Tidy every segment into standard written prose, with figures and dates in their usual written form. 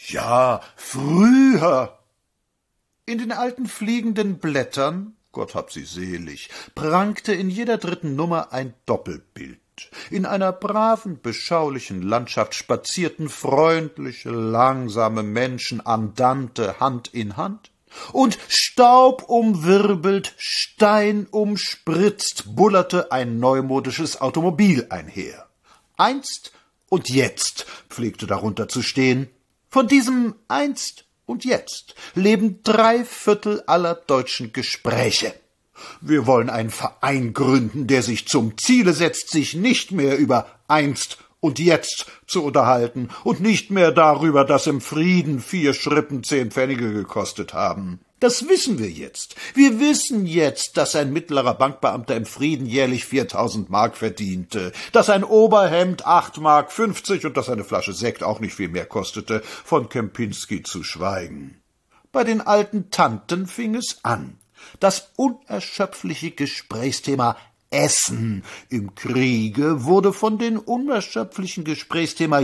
Ja, früher. In den alten fliegenden Blättern, Gott hab sie selig, prangte in jeder dritten Nummer ein Doppelbild. In einer braven, beschaulichen Landschaft spazierten freundliche, langsame Menschen andante Hand in Hand, und staubumwirbelt, steinumspritzt bullerte ein neumodisches Automobil einher. Einst und jetzt pflegte darunter zu stehen. Von diesem Einst und Jetzt leben 3/4 aller deutschen Gespräche. Wir wollen einen Verein gründen, der sich zum Ziele setzt, sich nicht mehr über Einst und Jetzt zu unterhalten und nicht mehr darüber, dass im Frieden 4 Schrippen 10 Pfennige gekostet haben. Das wissen wir jetzt. Wir wissen jetzt, dass ein mittlerer Bankbeamter im Frieden jährlich 4.000 Mark verdiente, dass ein Oberhemd 8,50 Mark und dass eine Flasche Sekt auch nicht viel mehr kostete, von Kempinski zu schweigen. Bei den alten Tanten fing es an. Das unerschöpfliche Gesprächsthema Essen im Kriege wurde von dem unerschöpflichen Gesprächsthema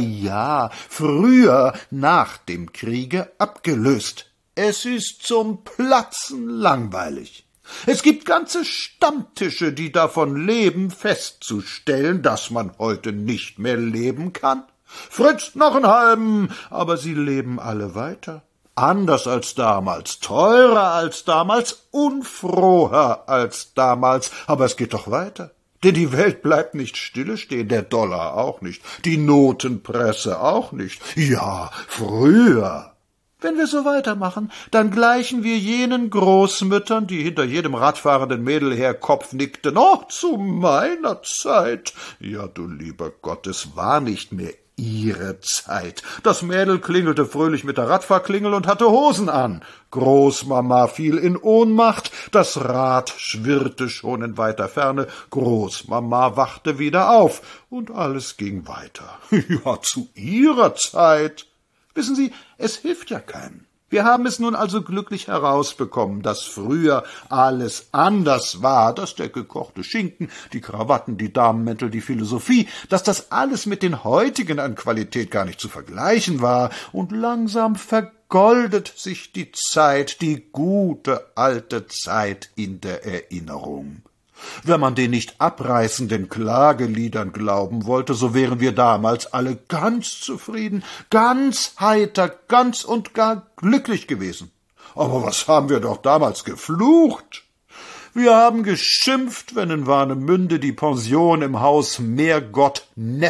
früher nach dem Kriege abgelöst. Es ist zum Platzen langweilig. Es gibt ganze Stammtische, die davon leben, festzustellen, dass man heute nicht mehr leben kann. Fritz, noch einen halben, aber sie leben alle weiter. Anders als damals, teurer als damals, unfroher als damals, aber es geht doch weiter. Denn die Welt bleibt nicht stille stehen, der Dollar auch nicht, die Notenpresse auch nicht. Ja, früher. Wenn wir so weitermachen, dann gleichen wir jenen Großmüttern, die hinter jedem radfahrenden Mädel her Kopf nickten. »Oh, zu meiner Zeit!« Ja, du lieber Gott, es war nicht mehr ihre Zeit. Das Mädel klingelte fröhlich mit der Radfahrklingel und hatte Hosen an. Großmama fiel in Ohnmacht, das Rad schwirrte schon in weiter Ferne, Großmama wachte wieder auf, und alles ging weiter. Ja, zu ihrer Zeit. Wissen Sie, es hilft ja keinem. Wir haben es nun also glücklich herausbekommen, dass früher alles anders war, dass der gekochte Schinken, die Krawatten, die Damenmäntel, die Philosophie, dass das alles mit den heutigen an Qualität gar nicht zu vergleichen war, und langsam vergoldet sich die Zeit, die gute alte Zeit in der Erinnerung. Wenn man den nicht abreißenden Klageliedern glauben wollte, so wären wir damals alle ganz zufrieden, ganz heiter, ganz und gar glücklich gewesen. Aber was haben wir doch damals geflucht? Wir haben geschimpft, wenn in Warnemünde die Pension im Haus Meergott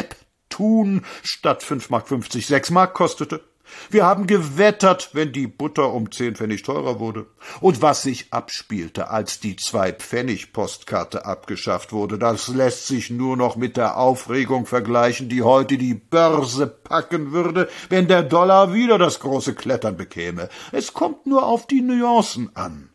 Neptun statt 5,50 Mark 6 Mark kostete. Wir haben gewettert, wenn die Butter um 10 Pfennig teurer wurde. Und was sich abspielte, als die 2-Pfennig-Postkarte abgeschafft wurde, das lässt sich nur noch mit der Aufregung vergleichen, die heute die Börse packen würde, wenn der Dollar wieder das große Klettern bekäme. Es kommt nur auf die Nuancen an.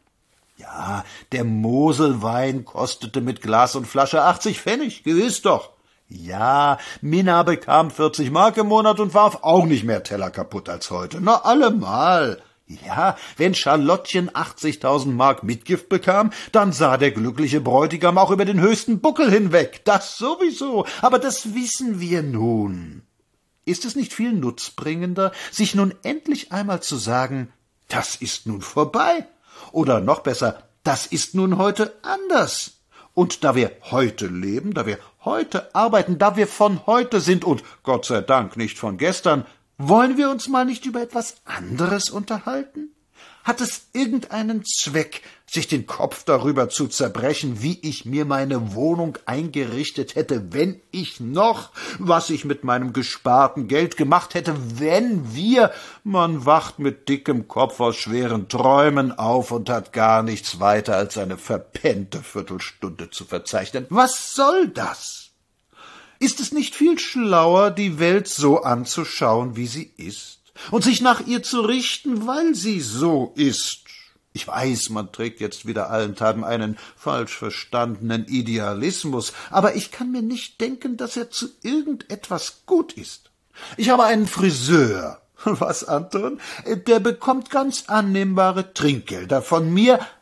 Ja, der Moselwein kostete mit Glas und Flasche 80 Pfennig, gewiss doch. Ja, Minna bekam 40 Mark im Monat und warf auch nicht mehr Teller kaputt als heute. Na, allemal. Ja, wenn Charlottchen 80.000 Mark Mitgift bekam, dann sah der glückliche Bräutigam auch über den höchsten Buckel hinweg. Das sowieso, aber das wissen wir nun. Ist es nicht viel nutzbringender, sich nun endlich einmal zu sagen, das ist nun vorbei? Oder noch besser, das ist nun heute anders. Und da wir heute leben, da wir heute arbeiten, da wir von heute sind und Gott sei Dank nicht von gestern, wollen wir uns mal nicht über etwas anderes unterhalten? Hat es irgendeinen Zweck, sich den Kopf darüber zu zerbrechen, wie ich mir meine Wohnung eingerichtet hätte, wenn ich noch, was ich mit meinem gesparten Geld gemacht hätte, wenn wir, man wacht mit dickem Kopf aus schweren Träumen auf und hat gar nichts weiter als eine verpennte Viertelstunde zu verzeichnen. Was soll das? Ist es nicht viel schlauer, die Welt so anzuschauen, wie sie ist? Und sich nach ihr zu richten, weil sie so ist. Ich weiß, man trägt jetzt wieder allenthalben einen falsch verstandenen Idealismus, aber ich kann mir nicht denken, dass er zu irgendetwas gut ist. Ich habe einen Friseur. Was, Anton? Der bekommt ganz annehmbare Trinkgelder von mir,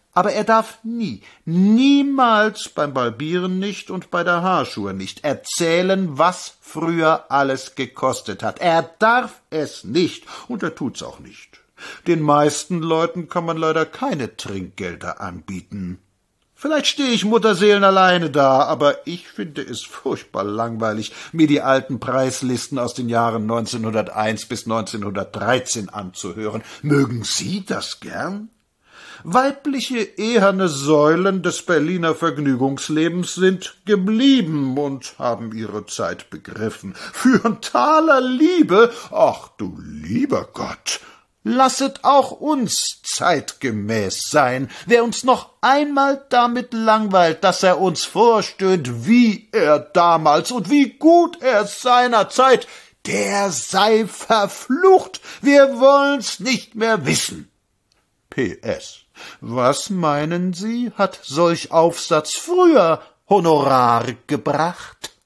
Aber er darf niemals beim Balbieren nicht und bei der Haarschur nicht erzählen, was früher alles gekostet hat. Er darf es nicht, und er tut's auch nicht. Den meisten Leuten kann man leider keine Trinkgelder anbieten. Vielleicht stehe ich Mutterseelen alleine da, aber ich finde es furchtbar langweilig, mir die alten Preislisten aus den Jahren 1901 bis 1913 anzuhören. Mögen Sie das gern? Weibliche eherne Säulen des Berliner Vergnügungslebens sind geblieben und haben ihre Zeit begriffen. Für ein Taler Liebe, ach du lieber Gott! Lasset auch uns zeitgemäß sein. Wer uns noch einmal damit langweilt, dass er uns vorstöhnt, wie er damals und wie gut er seinerzeit, der sei verflucht. Wir wollen's nicht mehr wissen. P.S. Was meinen Sie, hat solch Aufsatz früher Honorar gebracht?